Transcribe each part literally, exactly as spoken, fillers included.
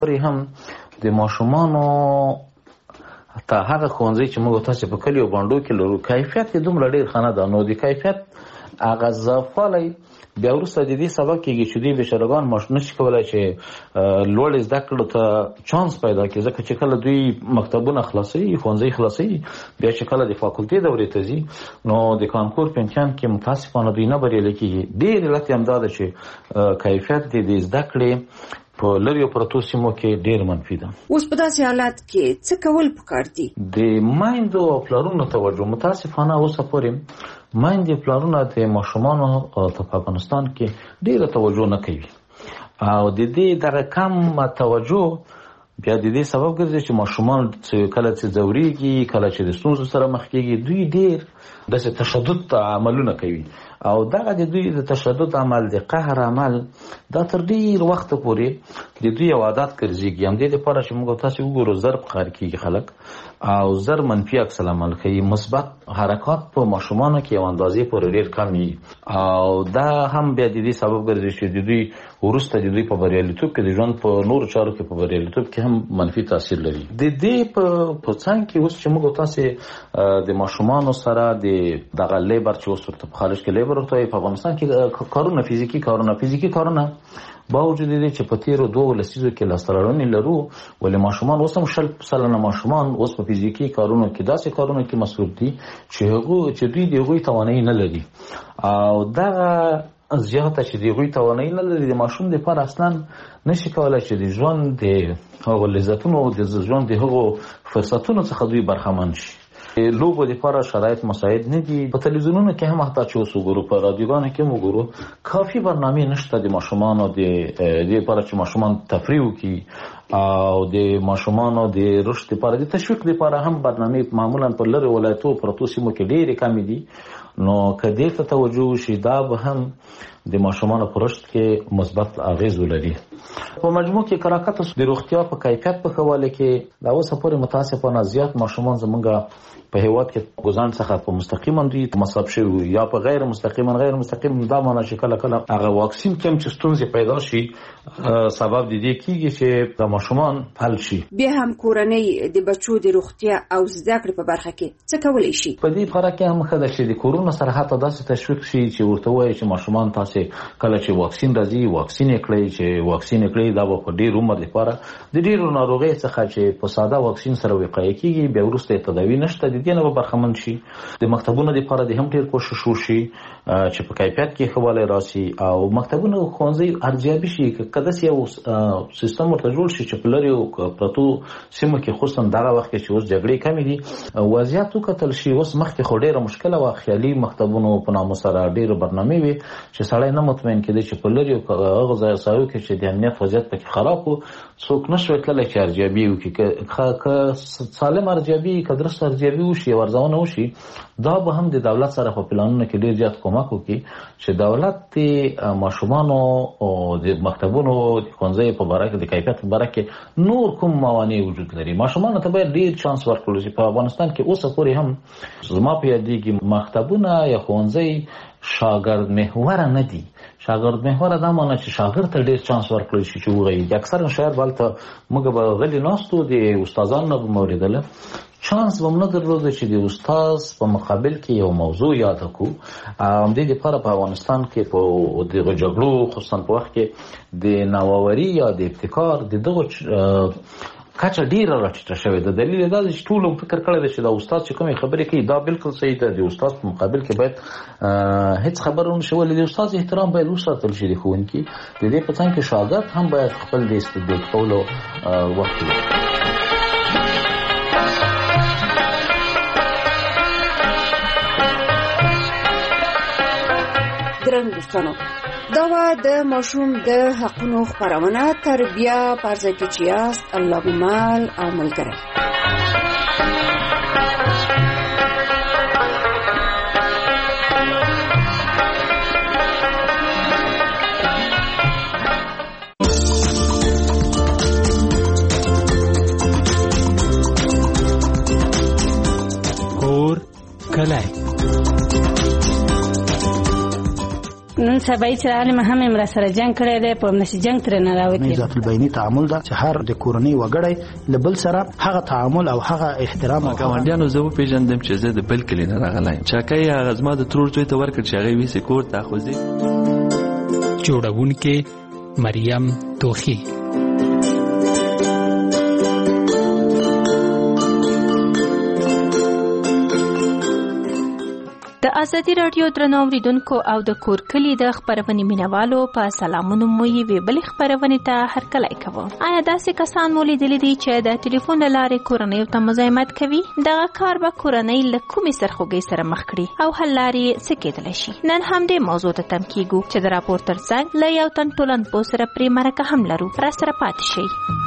پرې هم د ماشومانو ته هغه ښوونځی چې موږ تاسې په کلیو بانډو کې لرو کیفیت یې دومره ډېر ښه نه ده، نو د کیفیت هغه ضعفوالی بیا وروسته د دې سبب کېږي چې دوی بېچارهګان نشي کولی چې لوړې زده کړو ته چانس پیدا کړي، ځکه چې کله دوی مکتبونه خلاصوي، ښوونځي خلاصوي، بیا چې کله د فاکولټې دورې ته ځي نو د کانکور په امتحان کې متاسفانه دوی نه بریالي کېږي. ډېر علت یې همدا ده چې کیفیت د زده کړې په لرې پرتو سیمو کې ډېر منفي ده. اوس په داسې حالات کې څه کول پکار دي؟ د میندو او پلارونو توجه متاسفانه اوسه پورې میندې پلارونه د ماشومانو ته په افغانستان کې ډېره توجه نه کوي او د دې دغه کم توجه بیا د دې سبب ګرځي چې ماشومان کله چې ځورېږي، کله چې د ستونزو سره مخ کېږي، دوی ډېر داسې تشدد ته عملونه کوي او دغه د دوی د تشدد عمل د قهر عمل دا تر ډېر وخته پورې د دوی یو عادت ګرځېږي. همدې دپاره چې موږ تاسې وګورو زر په ښار کېږي خلک او زر منفي عکس العمل کوي، مثبت حرکات په ماشومانو کې یو اندازې پورې ډېر کم وي او دا هم بیا د دې سبب ګرځي چې د دوی وروسته د دوی په بریالیتوب کې د ژوند په نورو چارو کې په بریالیتوب کې هم منفي تاثیر لري. د دې په څنګ کې اوس چې موږ تاسې د ماشومانو سره د دغه لیبر چې اوس ورته په خارج کې لیبر ورته وایي، په افغانستان کې کارونه فزیکي کارونه فزیکي کارونه باوجود دې چې په تیرو دوه لسیزو کې لاسته راوړنې لرو، ولې ماشومان اوس هم شل سلنه ماشومان اوس په فزیکي کارونو کې داسې کارونو کې مصروف دي چې هغو چې دوی د هغوی توانایي نه لري او دغه زیاته چې د هغوی توانایي نه لري د ماشوم دپاره اصلا نشي کولی چې د ژوند د هغو لذتونو د ژوند د هغو فرصتونو څخه دوی برخمن شي. لوبو لپاره شرایط مساعد نه دي. په تلویزیونونو کې هم حتی چې اوس وګورو، په رادیوګانو کې هم وګورو، کافي برنامې نشته د ماشومانو د دې لپاره چې ماشومان تفریح وکړي او د ماشومانو د رشد لپاره د تشویق لپاره هم برنامې معمولا په لرې ولایتو پرتو سیمو کې ډېرې کمې دي. نو که دې ته توجه وشي دا به هم د ماشومانو په رشد کې مثبت اغېز ولري. په مجموع کې کراکت د روغتیا په کیفیت په ښه والي کې دا اوسه پورې متاسفانه زیات ماشومان زمونږ په هېواد کې ګزان څخه په مستقیما دوی مصاب شوي یا په غیر مستقیما غیر مستقیم دا معنی چې کله کله هغه واکسین کې هم چې ستونزې پیدا شي سبب د دې کېږي چې د ماشومان حل شي. بیا هم کورنۍ د بچو د روغتیا او زده کړې په برخه کې څه کولی شي؟ په دې برخه کې هم ښه ده چې د کورونو سره حتی داسې تشویق شي چې ورته وایي چې ماشومان تاسې کله چې واکسین راځي واکسین یې کړئ، چې واکسین یې کړئ دا به په ډېر عمر لپاره د ډېرو ناروغیو څخه چې په ساده واکسین سره وقایه کېږي بیا وروسته یې تداوي نشته، د دې نه به برخمن شي. د مکتبونو لپاره د هم ډېر کوشش وشي چې په کیفیت کې ښه والی راسي او مکتبونه ښوونځي ارزیابي شي. که داسې یو سیستم ورته جوړ شي چې په لرې پرتو سیمو کې خصوصا دغه وخت کې چې اوس جګړې کمې دي وضعیت وکتل شي. اوس مخکې خو ډېره مشکله وه، خیالي مکتبونو په نامو سره ډېرې برنامې وې چې سړی نه مطمئن کېدی چې په لرې هغه ځایو کې چې د امنیت وضعیت پکې خراب و څوک نه شوی تللی چې ارزیابي وکړي. که سالم ارزیابي که درست ارزیابي وشي او ارزونه وشي دا به هم د دولت سره په پلانونو کې ډېر زیات کومک وکړي چې دولت د ماشومانو د مکتبونو د ښوونځیو په باره کې د کیفیت په باره کې نور کوم موانع وجود لري. ماشومانو ته باید ډېر چانس ورکړل شي. په افغانستان کې اوسه پورې هم زما په یادېږي مکتبونه یا ښوونځی شاګرد محوره نه دي. شاګرد محوره دا معنی چې شاګرد ته ډېر چانس ورکړل شي چې وغږېږي. اکثرا شاید به هلته موږ به غلي ناستو د استادانو نه به مو اورېدله، چانس به هم نه درلوده چې د استاد په مقابل کې یو موضوع یاده کړو. همدې دپاره په افغانستان کې په دغه جګړو خصوصا په وخت کې د نوآوري یا د ابتکار د دغو کچه ډیره راټیټه شوې ده. دلیل دا دی چې ټولو فکر کړی دی چې دا استاد چې کومې خبرې کوي دا بالکل صحیح ده، د استاد په مقابل کې باید هیڅ خبره ونه شي. ولې د استاد احترام باید وساتل شي. د ښوونکي د دې په څنګ کې شاګرد هم باید خپل د استدلال کولو وخت ولري. ګرانو دوستانو، دا وه د ماشوم د حقونو خپرونه تربیه پرځای کې چې یاست الله ممال او ملګری. کور کلی. نن سبای چې راغلی ما هم امرا سره جنگ کړی دی په نشي جنگ تر نه راوتی. ذات البینی تعامل دا چې هر د کورنۍ وګړی لبل سره هغه تعامل او هغه احترام او ګاونډیانو زه پیژندم چې زه د بل کلی نه راغلی چاکای هغه زما د ترور ځای ته ورکړ چې هغه ویسې کور ته خوځي. جوړونکې مریم توخی. د ازادي رادیو درنو اوریدونکو او د کور کلی د خبرونې مینوالو په سلامونو مو یې ویبلې خبرونې ته هرکلی کوم. آیا داسې کسان مو لیدلی دي چې د ټلیفون له لارې کورنۍ ته مزاحمت کوي؟ دغه کار به کورنۍ له کومې سرخوږۍ سره مخ کړي او حل لارې څه کېدلی شي؟ نن همدې موضوع ته تم کیږو چې د راپور ترڅنګ له یو تن ټولنپوه سره پرې مرکه هم لرو. را سره پاتې شئ.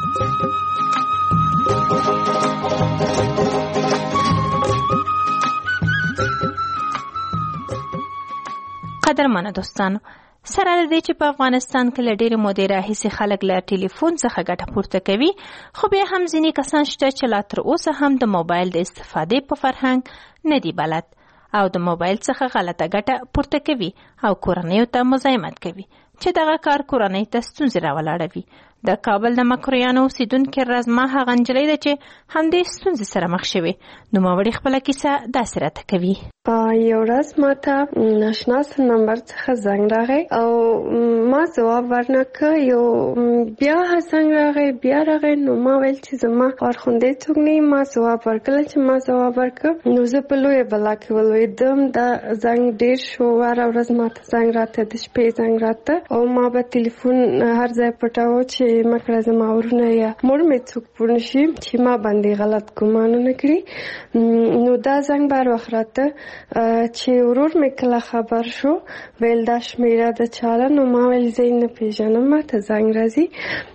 قدرمنو دوستانو، سره د دې چې په افغانستان کې له ډېرې مودې راهیسې خلک له ټلیفون څخه ګټه پورته کوي، خو بیا هم ځینې کسان شته چې لا تر اوسه هم د موبایل د استفادې په فرهنګ نه دی بلد او د موبایل څخه غلطه ګټه پورته کوي او کورنیو ته مزاحمت کوي چې دغه کار کورنۍ ته ستونزې راولاړوي. د کابل د مکرویانو اوسیدونکې رزما هغه نجلۍ ده چې همدې ستونزې سره مخ شوې. نوموړې خپله کیسه داسې راته کوي. یو ورځ ما ته ناشناس نمبر څخه زنګ راغی او ما ځواب ورنکړ. یو بیا زنګ راغی بیا راغی نو ما ویل چې زما خورخوندې څوک نه. ما ځواب ورکړ چې ما ځواب ورکړ نو زه په لویه بلا کې ولوېدم. دا زنګ ډېر شو. هره ورځ ما ته زنګ راته د شپې زنګ راته او ما به تلیفون هر ځای پټاوه چې مکړه زما ورونه یا مور مې څوک پوه نشي چې ما باندې غلط ګمانونه کړي. نو دا زنګ بار وخت راته چې ورور مې کله خبر شو ویل دا شمیره د چاله. نو ما ویل زه نه پیژنم ما ته زنګ راځي.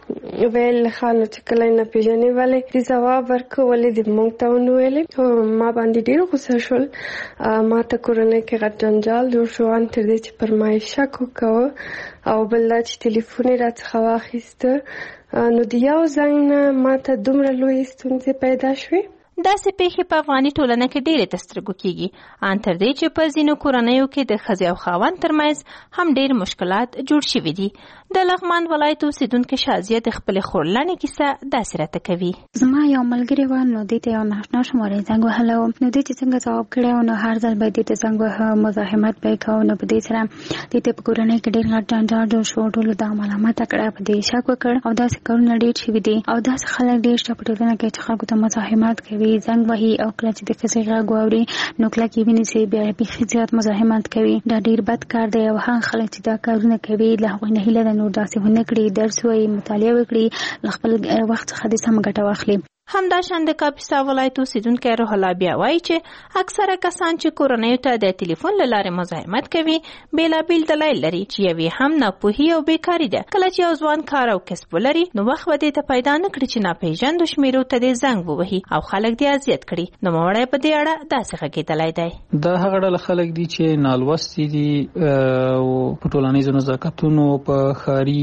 ویل خانو چې کله نه پیژنې ولې دې ځواب ورکړ ولې دې موږ ته ونه ویلې. ما باندې ډېر غوسه شول. ما ته کورنۍ کې غټ جنجال جوړ شو ان تر دې چې پر ما شک وکړ او بل دا چې ټلیفون یې راڅخه واخیسته. نو د یو زنګ نه ما ته دومره لویې ستونزې پیدا شوې. داسې پیښې په افغاني ټولنه کې ډېرې د سترګو کېږي، ان تر دې چې په ځینو کورنیو کې د ښځې او خاوند ترمنځ هم ډېر مشکلات جوړ شوي دي. د لغمان ولایت اوسېدونکې شازیه د خپلې خورلڼې کیسه داسې راته کوي. زما یو ملګری و نو دې ته یو ناشنا شمارې زنګ وهلی و. نو دې چې څنګه ځواب کړی و نو هر ځل به دې ته زنګ وهه مزاحمت به یې کوه. نو په دې سره دې ته په کورنۍ کې ډېر غټ جنجال جوړ شو. ټولو دا ملامته کړه په دې شک وکړ او داسې کارونه ډېر شوي دي او داسې خلک ډېر شته په ټولنه کې چې خلکو ته مزاحمت کوي زنګ وهي او کله چې د ښځې غږ واوري نو کله کې ویني چې بیا بیخي زیات مزاحمت کوي. دا ډېر بد کار دی او هغه خلک چې دا کارونه کوي له هغوی نه هیله ده نور داسې ونه کړي، درس وایي، مطالعه وکړي، له خپل وخت څخه د سمه ګټه واخلي. همداشان د کاپیسا ولایت اوسیدونکی روح الله بیا وایي چې اکثره کسان چې کورنیو ته د ټلیفون له لارې مزاحمت کوي بېلابېل دلایل لري چې یو یې هم ناپوهي او بیکاري ده. کله چې یو ځوان کار او کسب ولري نو وخت به دې ته پیدا نه کړي چې ناپېژندو شمیرو ته دې زنګ ووهي او خلک دې اذیت کړي. نوموړی په دې اړه داسې غږېدلی دی. دا هغه ډله خلک دي چې نالوستي دي او په ټولنیزو نزاکتونو په ښاري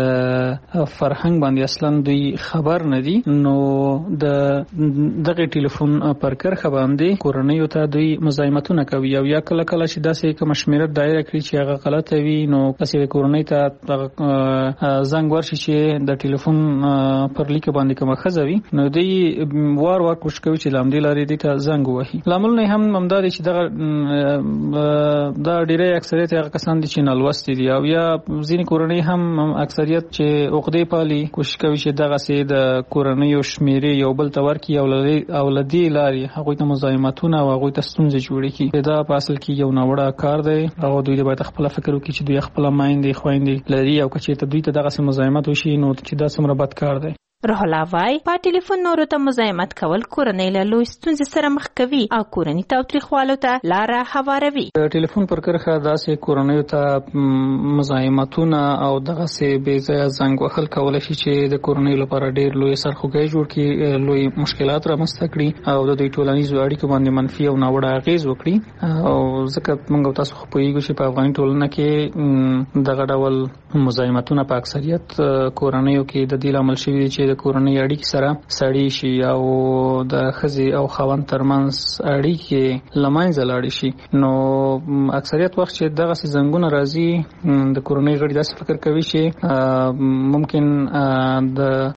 فرهنګ باندې اصلا دوی خبر نه دي. نو د دغه ټلیفون پر کرخه باندې کورنیو ته دوی مزاحمتونه کوي او یا کله کله چې داسې کوم شمیره دایره کړي چې هغه غلطه وي نو داسې کورنۍ ته زنګ ورشي چې د ټلیفون پر لیک باندې کومه ښځه وي نو دوی وار وار کوشش کوي چې لامدې لارې دې ته زنګ ووهي. لاملونه هم همدا دي چې دغه دا ډېری اکثریت هغه کسان دي چې نالوستي دي او یا ځینې کورنۍ هم اکثریت چې عقدې پالي کوشش کوي چې دغسې د کورنیو شمیرې یو بل ته ورکړي او له دې لارې هغوی ته مزاحمتونه او هغوی ته ستونزې جوړې کړي. دا په اصل کې یو ناوړه کار دی او دوی باید خپله فکر وکړي چې دوی خپله میندې خویندې لري او که چېرته دوی ته دغسې مزاحمت وشي نو چې دا څومره بد کار دی. روح الله وایي په ټلیفون نورو ته مزاحمت کول کورنۍ له لوی ستونزې سره مخ کوي او کورنۍ تاوتریخوالو ته لاره هواروي. د ټلیفون پر کرښه داسې کورنیو ته مزاحمتونه او دغسې بې ځایه زنګ وهل کولی شي چې د کورنیو لپاره ډېر لوی سرخوږی جوړ کړي، لوی مشکلات رامنځته کړي او د دوی ټولنیزو اړیکو باندې منفي او ناوړه اغېز وکړي. او ځکه موږ او تاسو خو پوهېږو چې په افغاني ټولنه کې دغه ډول مزاحمتونه په اکثریت کورنیو کې د دې لامل شوي دي چې د کورنۍ اړیکې سره سړې شي او د ښځې او خاوند ترمنځ اړیکې له منځه لاړې شي. نو اکثریت وخت چې دغه زنګونه راځي د کورنۍ غړي داسې فکر کوي چې ممکن د